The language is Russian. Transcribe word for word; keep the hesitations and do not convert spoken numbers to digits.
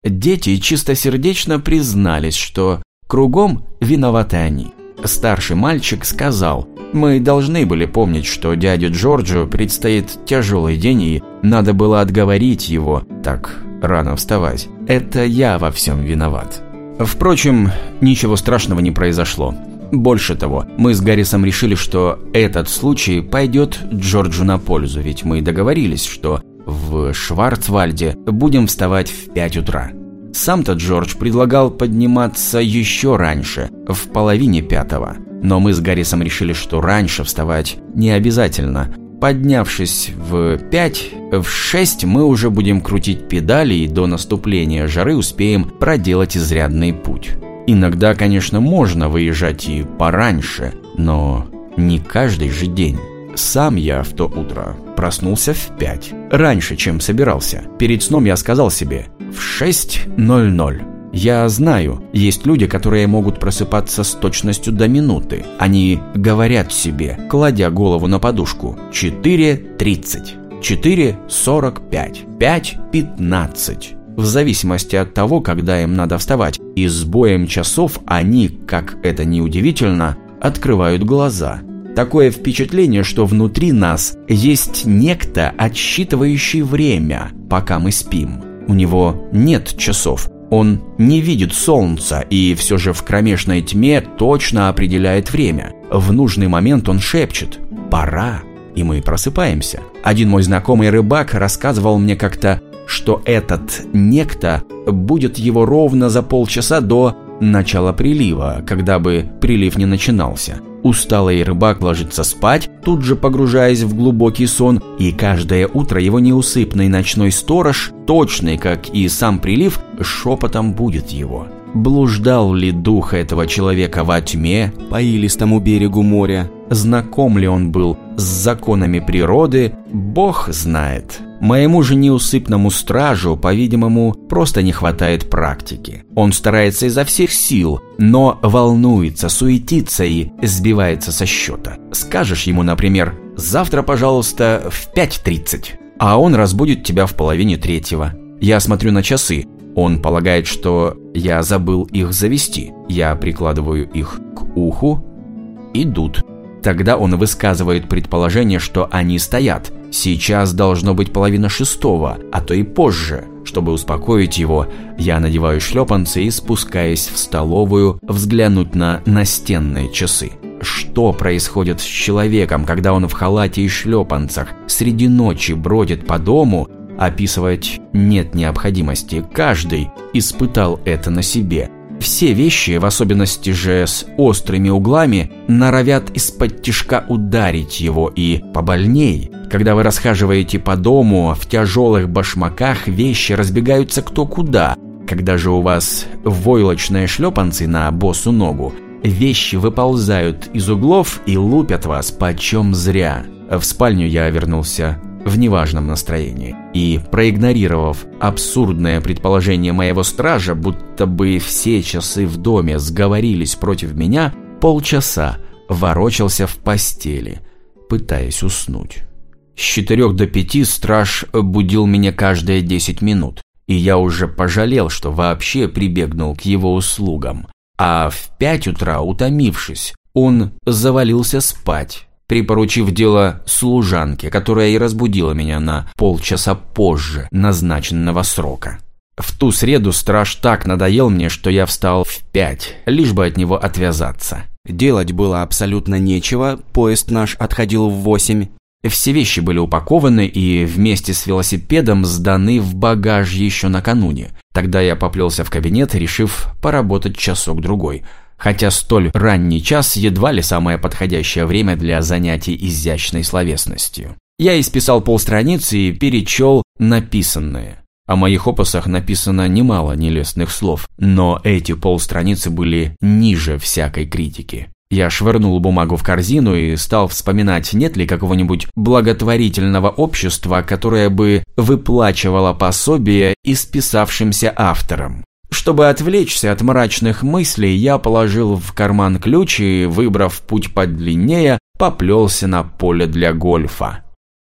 Дети чистосердечно признались, что кругом виноваты они. Старший мальчик сказал: «Мы должны были помнить, что дяде Джорджу предстоит тяжелый день, и надо было отговорить его так рано вставать. Это я во всем виноват». Впрочем, ничего страшного не произошло. Больше того, мы с Гаррисом решили, что этот случай пойдет Джорджу на пользу, ведь мы договорились, что в Шварцвальде будем вставать в пять утра. Сам-то Джордж предлагал подниматься еще раньше, в половине пятого. Но мы с Гаррисом решили, что раньше вставать не обязательно. Поднявшись в пять, в шесть мы уже будем крутить педали и до наступления жары успеем проделать изрядный путь. Иногда, конечно, можно выезжать и пораньше, но не каждый же день. Сам я в то утро проснулся в пять, раньше, чем собирался. Перед сном я сказал себе: в шесть ноль ноль. Я знаю, есть люди, которые могут просыпаться с точностью до минуты. Они говорят себе, кладя голову на подушку: четыре тридцать, четыре сорок пять, пять пятнадцать. В зависимости от того, когда им надо вставать. И с боем часов они, как это ни удивительно, открывают глаза. Такое впечатление, что внутри нас есть некто, отсчитывающий время, пока мы спим. У него нет часов, он не видит солнца и все же в кромешной тьме точно определяет время. В нужный момент он шепчет: «Пора», и мы просыпаемся. Один мой знакомый рыбак рассказывал мне как-то, что этот некто будет его ровно за полчаса до начала прилива, когда бы прилив не начинался. Усталый рыбак ложится спать, тут же погружаясь в глубокий сон, и каждое утро его неусыпный ночной сторож, точный, как и сам прилив, шепотом будет его. Блуждал ли дух этого человека во тьме по илистому берегу моря? Знаком ли он был с законами природы? Бог знает. Моему же неусыпному стражу, по-видимому, просто не хватает практики. Он старается изо всех сил, но волнуется, суетится и сбивается со счета. Скажешь ему, например: «Завтра, пожалуйста, в пять тридцать», а он разбудит тебя в половине третьего. Я смотрю на часы. Он полагает, что я забыл их завести. Я прикладываю их к уху. Идут. Тогда он высказывает предположение, что они стоят. Сейчас должно быть половина шестого, а то и позже. Чтобы успокоить его, я надеваю шлепанцы и спускаюсь в столовую взглянуть на настенные часы. Что происходит с человеком, когда он в халате и шлепанцах среди ночи бродит по дому, описывать нет необходимости. Каждый испытал это на себе. Все вещи, в особенности же с острыми углами, норовят из-под тишка ударить его, и побольней. Когда вы расхаживаете по дому в тяжелых башмаках, вещи разбегаются кто куда. Когда же у вас войлочные шлепанцы на босу ногу, вещи выползают из углов и лупят вас почем зря. В спальню я вернулся в неважном настроении и, проигнорировав абсурдное предположение моего стража, будто бы все часы в доме сговорились против меня, полчаса ворочался в постели, пытаясь уснуть. С четырех до пяти страж будил меня каждые десять минут, и я уже пожалел, что вообще прибегнул к его услугам. А в пять утра, утомившись, он завалился спать, припоручив дело служанке, которая и разбудила меня на полчаса позже назначенного срока. В ту среду страж так надоел мне, что я встал в пять, лишь бы от него отвязаться. Делать было абсолютно нечего, поезд наш отходил в восемь. Все вещи были упакованы и вместе с велосипедом сданы в багаж еще накануне. Тогда я поплелся в кабинет, решив поработать часок-другой. Хотя столь ранний час едва ли самое подходящее время для занятий изящной словесностью. Я исписал полстраницы и перечел написанное. О моих опусах написано немало нелестных слов, но эти полстраницы были ниже всякой критики. Я швырнул бумагу в корзину и стал вспоминать, нет ли какого-нибудь благотворительного общества, которое бы выплачивало пособие исписавшимся авторам. Чтобы отвлечься от мрачных мыслей, я положил в карман ключ и, выбрав путь подлиннее, поплелся на поле для гольфа.